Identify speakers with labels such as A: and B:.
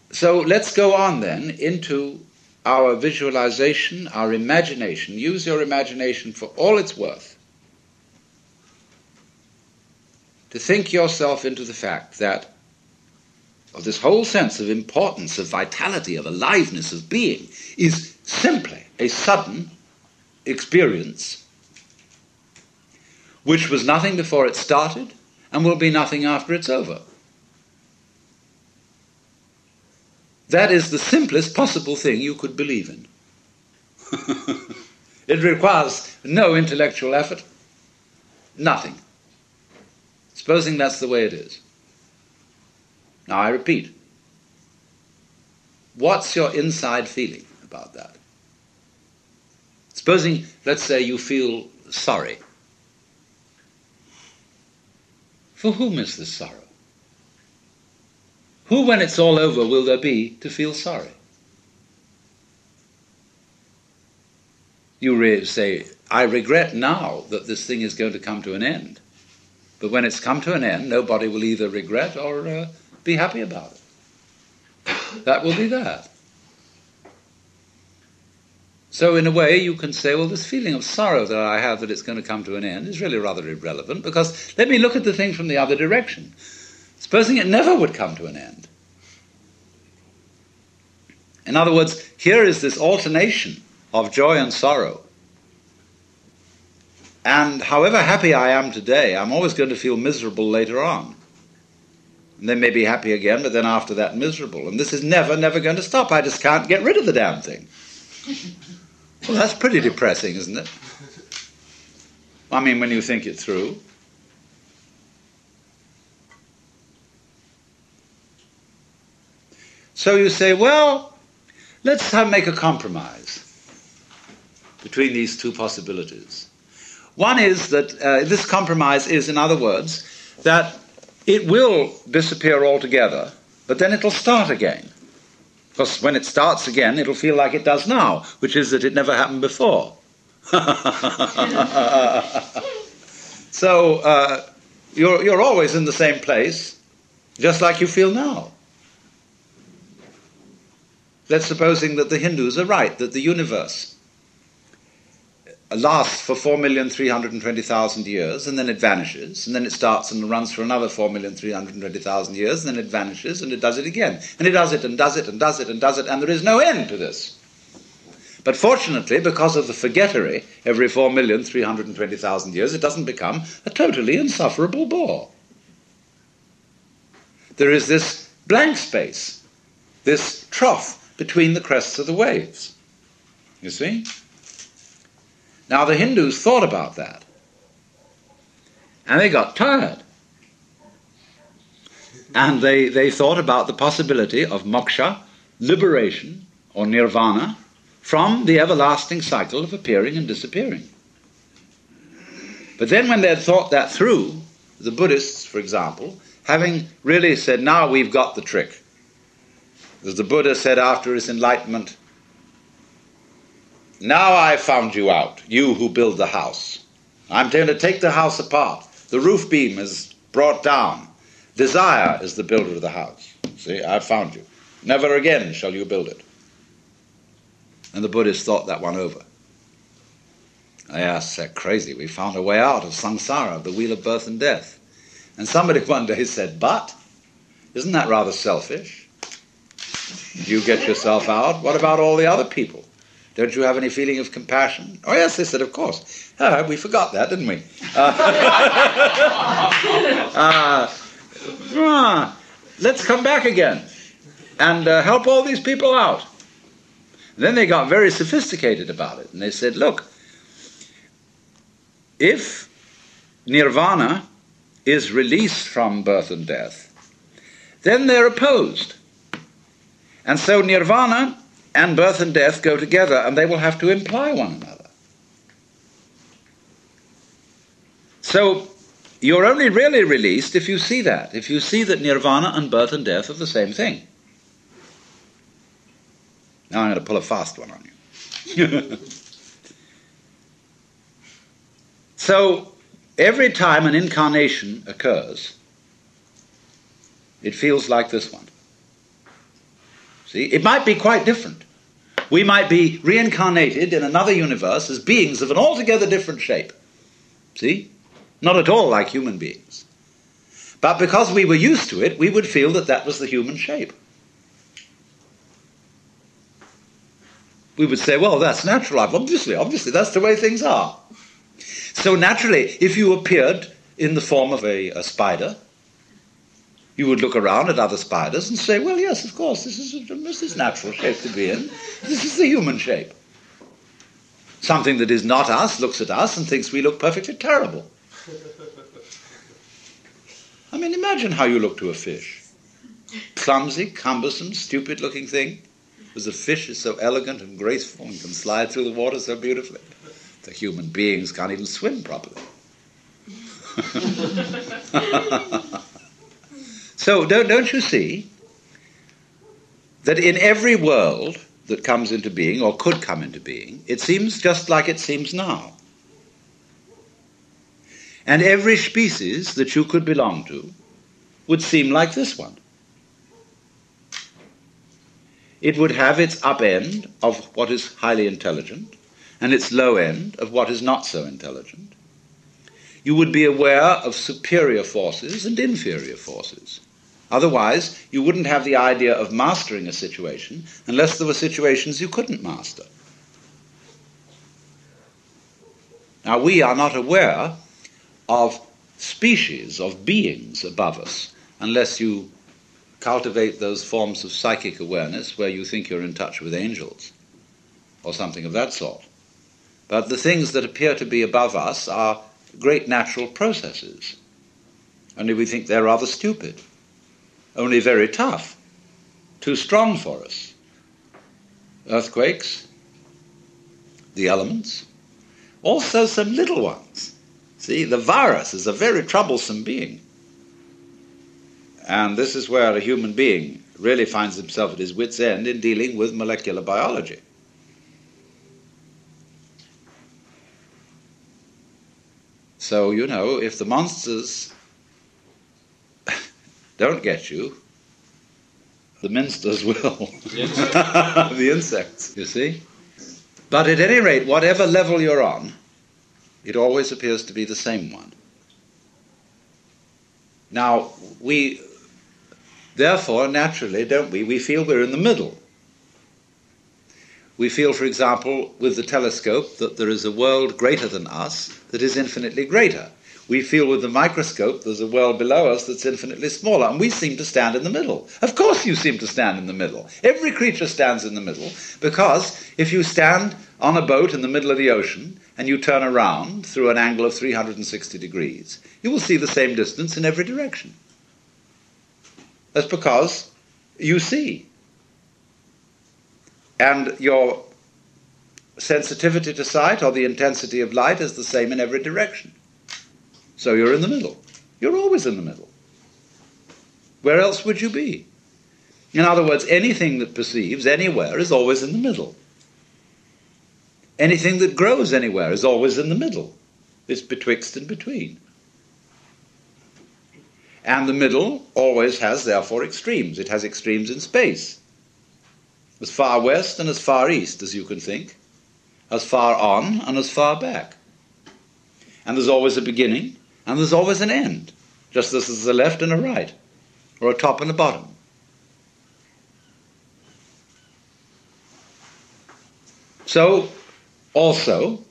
A: So let's go on then into our visualization, our imagination. Use your imagination for all it's worth to think yourself into the fact that of this whole sense of importance, of vitality, of aliveness, of being, is simply a sudden experience which was nothing before it started and will be nothing after it's over. That is the simplest possible thing you could believe in. It requires no intellectual effort, nothing. Supposing that's the way it is. Now I repeat, what's your inside feeling about that? Supposing, let's say, you feel sorry. For whom is this sorrow? Who, when it's all over, will there be to feel sorry? You say, I regret now that this thing is going to come to an end. But when it's come to an end, nobody will either regret or be happy about it. That will be that. So in a way you can say, well, this feeling of sorrow that I have that it's going to come to an end is really rather irrelevant, because let me look at the thing from the other direction. Supposing it never would come to an end. In other words, here is this alternation of joy and sorrow. And however happy I am today, I'm always going to feel miserable later on. And then maybe happy again, but then after that miserable. And this is never going to stop. I just can't get rid of the damn thing. Well, that's pretty depressing, isn't it? I mean, when you think it through. So you say, well, let's make a compromise between these two possibilities. One is that this compromise is, in other words, that it will disappear altogether, but then it'll start again. Because when it starts again, it'll feel like it does now, which is that it never happened before. So you're always in the same place, just like you feel now. Let's supposing that the Hindus are right, that the universe lasts for 4,320,000 years, and then it vanishes, and then it starts and runs for another 4,320,000 years, and then it vanishes, and it does it again. And it does it, and does it, and does it, and does it, and there is no end to this. But fortunately, because of the forgettery, every 4,320,000 years, it doesn't become a totally insufferable bore. There is this blank space, this trough between the crests of the waves. You see? Now the Hindus thought about that, and they got tired. And they thought about the possibility of moksha, liberation, or nirvana, from the everlasting cycle of appearing and disappearing. But then when they had thought that through, the Buddhists, for example, having really said, now we've got the trick. As the Buddha said after his enlightenment, now I've found you out, you who build the house. I'm going to take the house apart. The roof beam is brought down. Desire is the builder of the house. See, I've found you. Never again shall you build it. And the Buddhists thought that one over. They asked, they're crazy. We found a way out of samsara, of the wheel of birth and death. And somebody one day said, but, isn't that rather selfish? You get yourself out. What about all the other people? Don't you have any feeling of compassion? Oh, yes, they said, of course. We forgot that, didn't we? Let's come back again and help all these people out. And then they got very sophisticated about it. And they said, look, if nirvana is released from birth and death, then they're opposed. And so nirvana and birth and death go together, and they will have to imply one another. So you're only really released if you see that, if you see that nirvana and birth and death are the same thing. Now I'm going to pull a fast one on you. So every time an incarnation occurs, it feels like this one. See, it might be quite different. We might be reincarnated in another universe as beings of an altogether different shape. See? Not at all like human beings. But because we were used to it, we would feel that that was the human shape. We would say, well, that's natural. Obviously, that's the way things are. So naturally, if you appeared in the form of a spider, you would look around at other spiders and say, well, yes, of course, this is natural shape to be in. This is the human shape. Something that is not us looks at us and thinks we look perfectly terrible. I mean, imagine how you look to a fish. Clumsy, cumbersome, stupid-looking thing. Because a fish is so elegant and graceful and can slide through the water so beautifully. The human beings can't even swim properly. So don't you see that in every world that comes into being, or could come into being, it seems just like it seems now. And every species that you could belong to would seem like this one. It would have its up end of what is highly intelligent and its low end of what is not so intelligent. You would be aware of superior forces and inferior forces. Otherwise, you wouldn't have the idea of mastering a situation unless there were situations you couldn't master. Now, we are not aware of species, of beings above us, unless you cultivate those forms of psychic awareness where you think you're in touch with angels, or something of that sort. But the things that appear to be above us are great natural processes. Only we think they're rather stupid, only very tough, too strong for us. Earthquakes, the elements, also some little ones. See, the virus is a very troublesome being. And this is where a human being really finds himself at his wit's end in dealing with molecular biology. So, you know, if the monsters don't get you, the minsters will. The insects, you see. But at any rate, whatever level you're on, it always appears to be the same one. Now, we, therefore, naturally, don't we? We feel we're in the middle. We feel, for example, with the telescope, that there is a world greater than us that is infinitely greater. We feel with the microscope there's a world below us that's infinitely smaller, and we seem to stand in the middle. Of course you seem to stand in the middle. Every creature stands in the middle, because if you stand on a boat in the middle of the ocean and you turn around through an angle of 360 degrees, you will see the same distance in every direction. That's because you see. And your sensitivity to sight or the intensity of light is the same in every direction. So you're in the middle. You're always in the middle. Where else would you be? In other words, anything that perceives anywhere is always in the middle. Anything that grows anywhere is always in the middle. It's betwixt and between. And the middle always has, therefore, extremes. It has extremes in space. As far west and as far east as you can think. As far on and as far back. And there's always a beginning and there's always an end. Just as there's a left and a right. Or a top and a bottom. So, also,